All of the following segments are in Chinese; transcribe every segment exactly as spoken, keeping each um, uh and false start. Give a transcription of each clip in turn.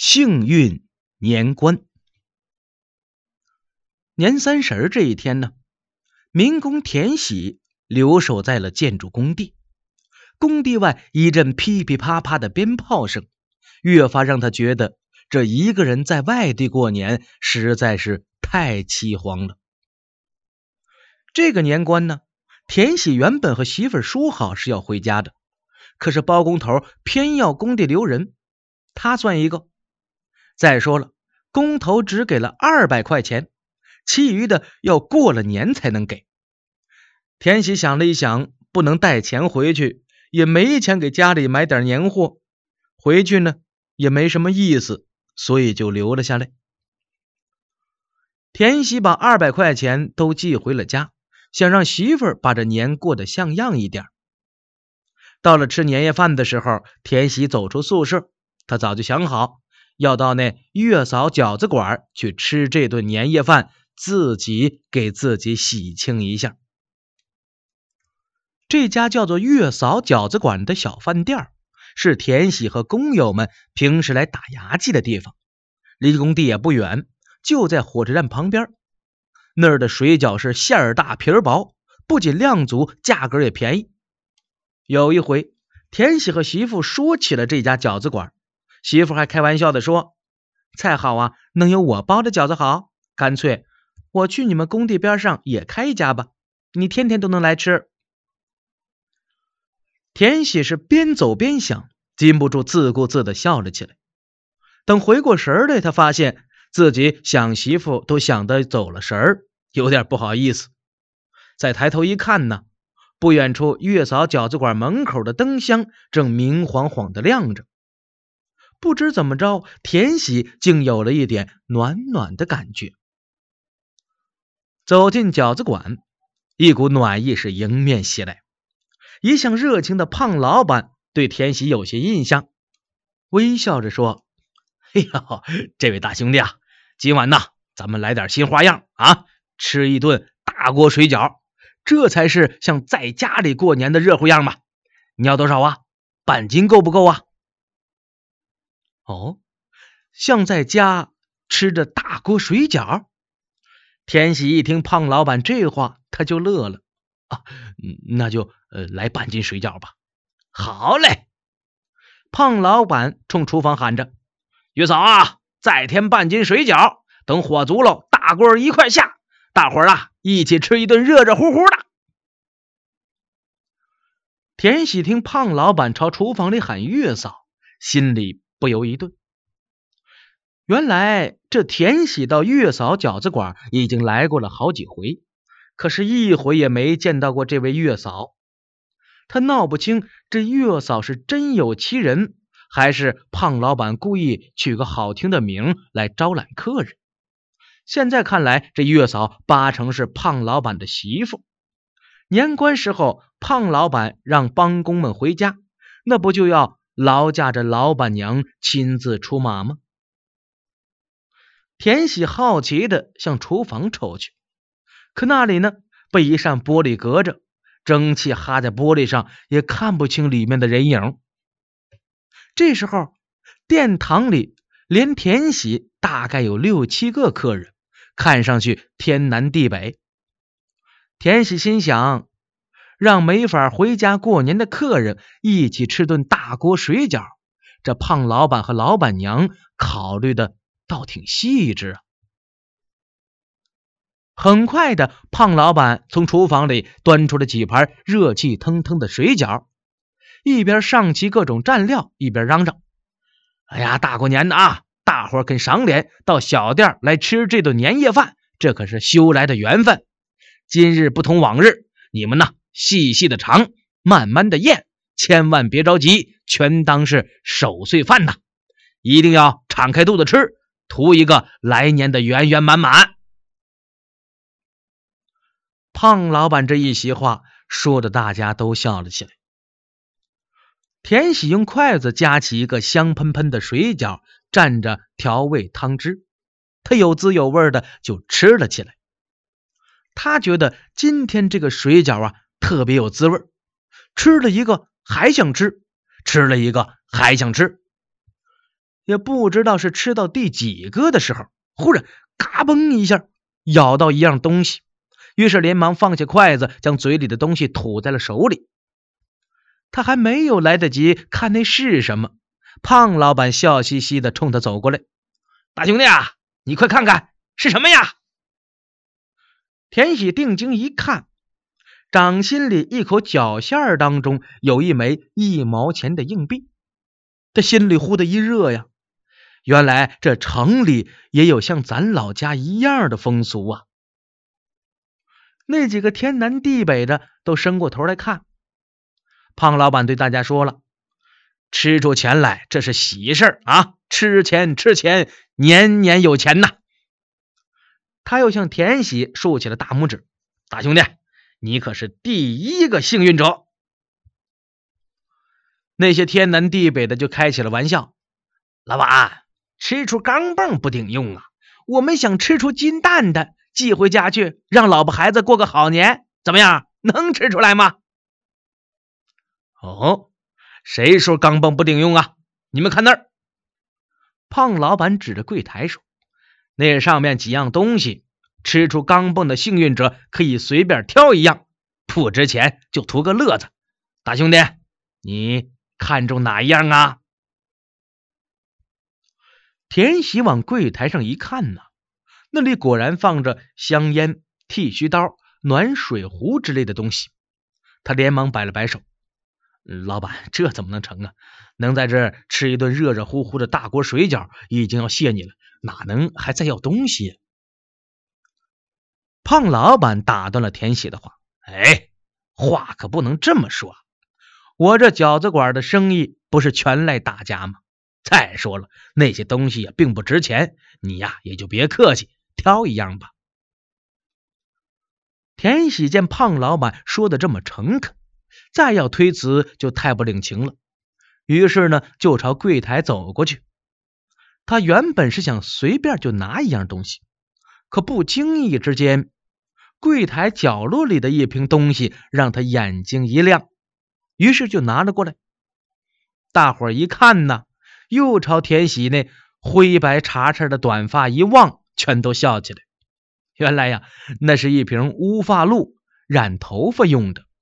幸运年关。年三十这一天呢，民工田喜留守在了建筑工地。工地外一阵噼噼啪啪的鞭炮声，越发让他觉得这一个人在外地过年实在是太凄惶了。这个年关呢，田喜原本和媳妇儿说好是要回家的，可是包工头偏要工地留人，他算一个。再说了，工头只给了二百块钱，其余的要过了年才能给。田喜想了一想，不能带钱回去，也没钱给家里买点年货，回去呢也没什么意思，所以就留了下来。田喜把二百块钱都寄回了家，想让媳妇儿把这年过得像样一点。到了吃年夜饭的时候，田喜走出宿舍，他早就想好要到那月嫂饺子馆去吃这顿年夜饭，自己给自己喜庆一下。这家叫做月嫂饺子馆的小饭店是田喜和工友们平时来打牙祭的地方，离工地也不远，就在火车站旁边。那儿的水饺是馅儿大皮儿薄，不仅量足，价格也便宜。有一回，田喜和媳妇说起了这家饺子馆，媳妇还开玩笑地说，菜好啊，能有我包的饺子好？干脆我去你们工地边上也开一家吧，你天天都能来吃。田喜是边走边想，禁不住自顾自地笑了起来。等回过神来，他发现自己想媳妇都想得走了神儿，有点不好意思。再抬头一看呢，不远处月嫂饺子馆门口的灯箱正明晃晃地亮着。不知怎么着，田喜竟有了一点暖暖的感觉。走进饺子馆，一股暖意是迎面袭来。一向热情的胖老板对田喜有些印象，微笑着说，嘿呦，这位大兄弟啊，今晚呢咱们来点新花样啊，吃一顿大锅水饺，这才是像在家里过年的热乎样嘛。你要多少啊？半斤够不够啊？哦，像在家吃着大锅水饺？田喜一听胖老板这话，他就乐了啊，那就呃来半斤水饺吧。好嘞！胖老板冲厨房喊着，月嫂啊，再添半斤水饺，等火足了，大锅一块下，大伙儿啊一起吃一顿热热乎乎的。田喜听胖老板朝厨房里喊月嫂，心里不由一顿。原来这田喜到月嫂饺子馆已经来过了好几回，可是一回也没见到过这位月嫂。他闹不清这月嫂是真有其人，还是胖老板故意取个好听的名来招揽客人。现在看来，这月嫂八成是胖老板的媳妇。年关时候，胖老板让帮工们回家，那不就要劳驾着老板娘亲自出马吗？田喜好奇地向厨房瞅去，可那里呢被一扇玻璃隔着，蒸汽哈在玻璃上，也看不清里面的人影。这时候殿堂里连田喜大概有六七个客人，看上去天南地北。田喜心想，让没法回家过年的客人一起吃顿大锅水饺，这胖老板和老板娘考虑的倒挺细致啊。很快的，胖老板从厨房里端出了几盘热气腾腾的水饺，一边上齐各种蘸料，一边嚷嚷，哎呀，大过年的啊，大伙儿肯赏脸到小店来吃这顿年夜饭，这可是修来的缘分。今日不同往日，你们呢细细的尝，慢慢的咽，千万别着急，全当是守岁饭呐，一定要敞开肚子吃，图一个来年的圆圆满满。胖老板这一席话说的大家都笑了起来。田喜用筷子夹起一个香喷喷的水饺，蘸着调味汤汁，他有滋有味的就吃了起来。他觉得今天这个水饺啊特别有滋味，吃了一个还想吃，吃了一个还想吃。 也不知道是吃到第几个的时候，忽然嘎嘣一下咬到一样东西，于是连忙放下筷子，将嘴里的东西吐在了手里。他还没有来得及看那是什么，胖老板笑嘻嘻地冲他走过来：“大兄弟啊，你快看看是什么呀？”田喜定睛一看，掌心里一口绞馅当中有一枚一毛钱的硬币，他心里忽的一热呀，原来这城里也有像咱老家一样的风俗啊。那几个天南地北的都伸过头来看。胖老板对大家说了：“吃出钱来，这是喜事啊！吃钱吃钱，年年有钱呐！”他又向田喜竖起了大拇指：“大兄弟，你可是第一个幸运者。”那些天南地北的就开起了玩笑：“老板，吃出钢镚不顶用啊！我们想吃出金蛋的，寄回家去，让老婆孩子过个好年，怎么样？能吃出来吗？”“哦，谁说钢镚不顶用啊？你们看那儿。”胖老板指着柜台说：“那上面几样东西，吃出钢镚的幸运者可以随便挑一样，不值钱就图个乐子。大兄弟，你看中哪一样啊？”田喜往柜台上一看呢，那里果然放着香烟、剃须刀、暖水壶之类的东西。他连忙摆了摆手：“老板，这怎么能成啊？能在这吃一顿热热乎乎的大锅水饺已经要谢你了，哪能还再要东西啊？”胖老板打断了田喜的话：“哎，话可不能这么说，我这饺子馆的生意不是全赖大家吗？再说了，那些东西也并不值钱，你呀也就别客气，挑一样吧。”田喜见胖老板说的这么诚恳，再要推辞就太不领情了，于是呢就朝柜台走过去。他原本是想随便就拿一样东西，可不经意之间，柜台角落里的一瓶东西让他眼睛一亮，于是就拿了过来。大伙儿一看呢，又朝田喜那灰白叉叉的短发一望，全都笑起来。原来呀，那是一瓶乌发露，染头发用的。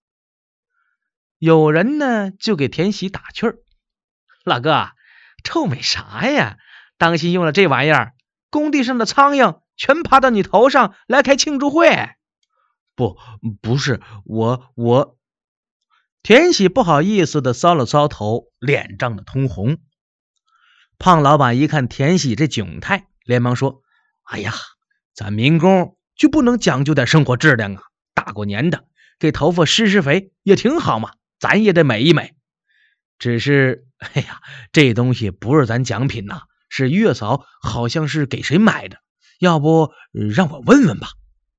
有人呢就给田喜打趣儿：“老哥，臭美啥呀？当心用了这玩意儿，工地上的苍蝇全爬到你头上来开庆祝会。”“不，不是，我我……”田喜不好意思的搔了搔头，脸涨得通红。胖老板一看田喜这窘态，连忙说：“哎呀，咱民工就不能讲究点生活质量啊？大过年的，给头发施施肥也挺好嘛，咱也得美一美。只是，哎呀，这东西不是咱奖品呐，是月嫂好像是给谁买的，要不让我问问吧。”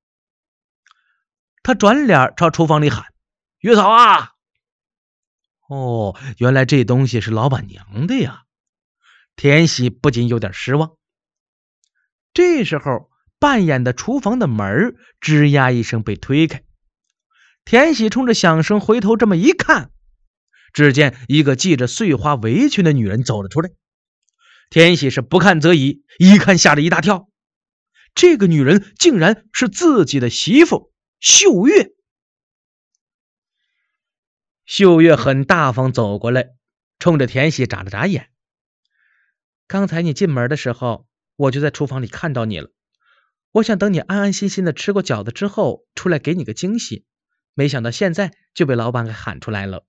他转脸朝厨房里喊：“月嫂啊！”哦，原来这东西是老板娘的呀。田喜不禁有点失望。这时候，扮演的厨房的门吱呀一声被推开，田喜冲着响声回头这么一看，只见一个系着碎花围裙的女人走了出来。田喜是不看则已，一看吓了一大跳，这个女人竟然是自己的媳妇秀月。秀月很大方走过来，冲着田喜眨了眨眼：“刚才你进门的时候，我就在厨房里看到你了。我想等你安安心心的吃过饺子之后，出来给你个惊喜，没想到现在就被老板给喊出来了。”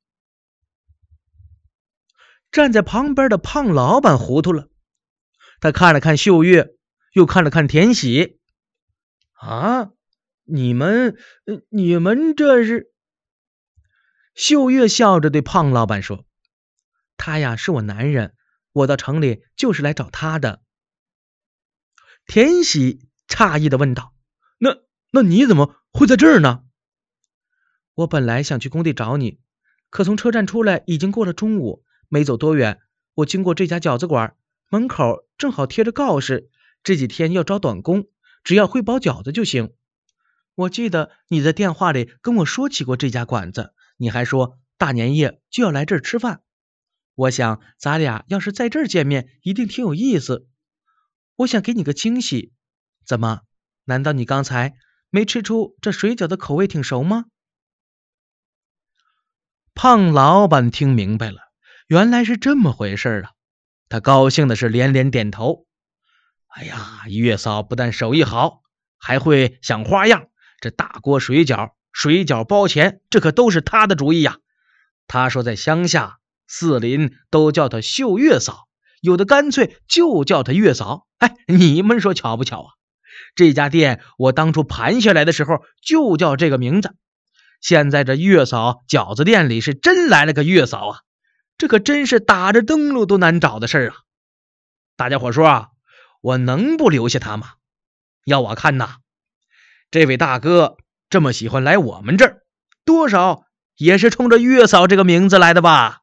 站在旁边的胖老板糊涂了，他看了看秀月，又看了看田喜：“啊，你们你们这是？”秀月笑着对胖老板说：“他呀是我男人，我到城里就是来找他的。”田喜诧异地问道：“那那你怎么会在这儿呢？”“我本来想去工地找你，可从车站出来已经过了中午，没走多远，我经过这家饺子馆，门口正好贴着告示，这几天要招短工，只要会包饺子就行。我记得你在电话里跟我说起过这家馆子，你还说大年夜就要来这儿吃饭。 我想咱俩要是在这儿见面，一定挺有意思。我想给你个惊喜。怎么？难道你刚才没吃出这水饺的口味挺熟吗？胖老板听明白了，原来是这么回事啊！他高兴的是连连点头。哎呀，月嫂不但手艺好，还会想花样。这大锅水饺、水饺包钱，这可都是他的主意呀。他说在乡下四邻都叫她秀月嫂，有的干脆就叫她月嫂。哎，你们说巧不巧啊？这家店我当初盘下来的时候就叫这个名字。现在这月嫂饺子店里是真来了个月嫂啊，这可真是打着灯笼都难找的事儿啊！大家伙说啊，我能不留下他吗？要我看呐，这位大哥这么喜欢来我们这儿，多少也是冲着月嫂这个名字来的吧？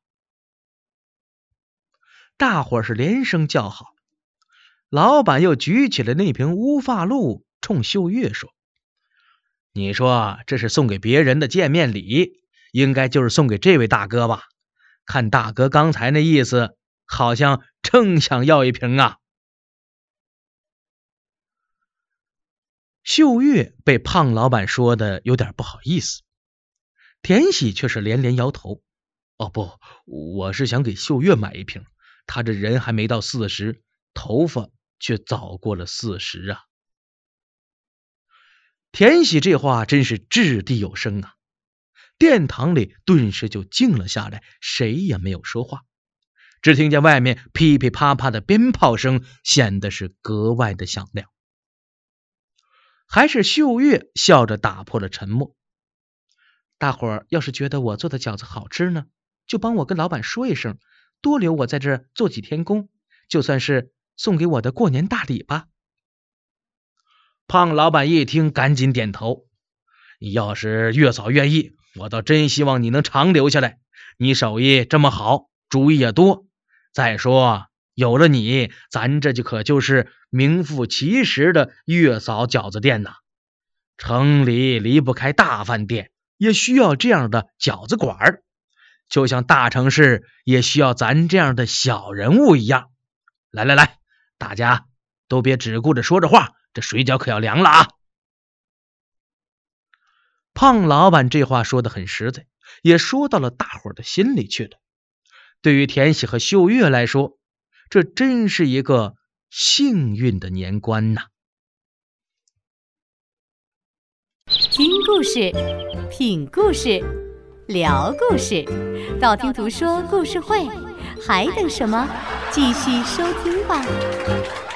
大伙是连声叫好。老板又举起了那瓶乌发露，冲秀月说：你说这是送给别人的见面礼，应该就是送给这位大哥吧？看大哥刚才那意思，好像正想要一瓶啊。秀月被胖老板说的有点不好意思，田喜却是连连摇头。哦不，我是想给秀月买一瓶，他这人还没到四十，头发却早过了四十啊。田喜这话真是掷地有声啊，殿堂里顿时就静了下来，谁也没有说话，只听见外面噼噼啪啪的鞭炮声显得是格外的响亮。还是秀月笑着打破了沉默。大伙儿要是觉得我做的饺子好吃呢，就帮我跟老板说一声，多留我在这儿做几天工，就算是送给我的过年大礼吧。胖老板一听赶紧点头，要是月嫂愿意，我倒真希望你能长留下来，你手艺这么好，主意也多，再说有了你，咱这就可就是名副其实的月嫂饺子店呐。城里离不开大饭店，也需要这样的饺子馆，就像大城市也需要咱这样的小人物一样。来来来，大家都别只顾着说着话，这水饺可要凉了啊！胖老板这话说得很实在，也说到了大伙的心里去了。对于田喜和秀月来说，这真是一个幸运的年关呐！ 听故事，品故事，聊故事，道听途说故事会，还等什么？继续收听吧。